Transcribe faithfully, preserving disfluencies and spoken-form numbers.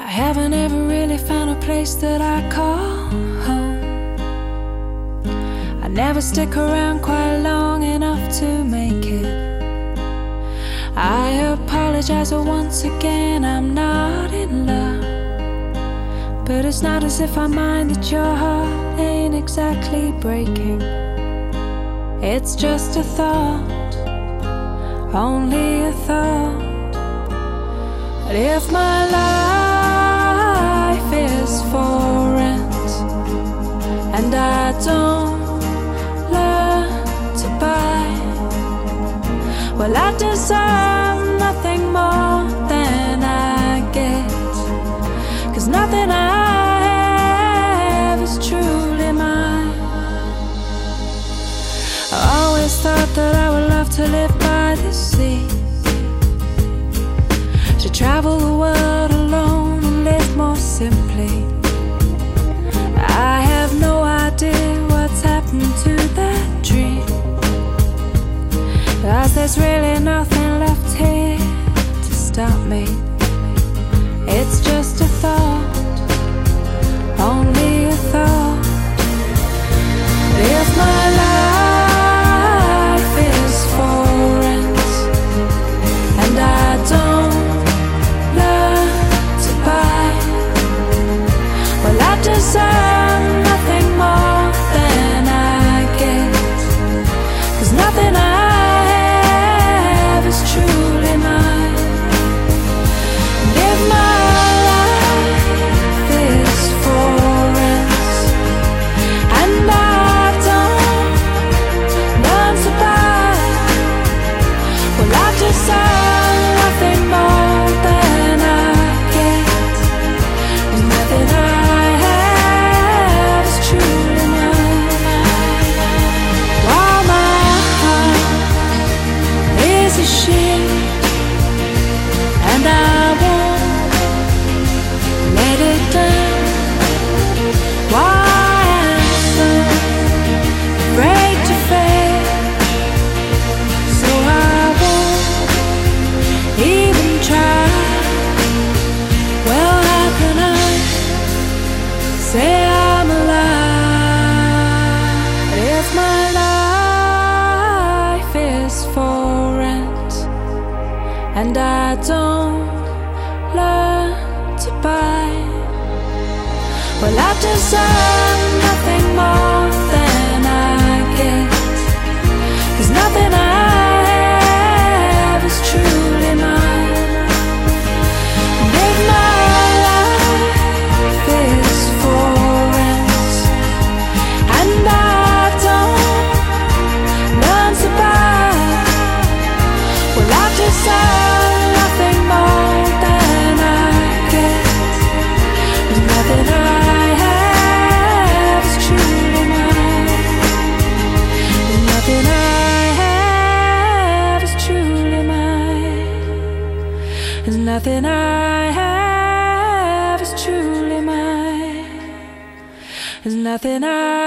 I haven't ever really found a place that I call home. I never stick around quite long enough to make it. I apologize, but once again I'm not in love. But it's not as if I mind that your heart ain't exactly breaking. It's just a thought, only a thought. But if my life is for rent and I don't learn to buy, well, I deserve nothing more than I get. 'Cause nothing I have is truly mine. I always thought that I would love to live by the sea, to travel the world alone and live more simply. I have no idea what's happened to that dream, 'cause there's really nothing left here to stop me. It's just a thought, only a thought. But if my life is for rent and I don't learn to buy, well, I deserve nothing more than I get. 'Cause nothing I have is truly mine. And if my life is for rent and I don't learn to buy, well, I deserve nothing more than I get. And nothing I have is truly mine. While my heart is a ship and I won't let it down, why am I afraid to fail? So I won't even try. Well, how can I say I'm alive if my life is for rent and I don't learn to buy? Well, I deserve nothing more than I get. 'Cause nothing I have is truly mine. And if my life is for rent and I don't learn to buy, well, I deserve nothing more than I get. And nothing I have is truly mine. And nothing I have is truly mine. And nothing I have is truly mine. There's nothing I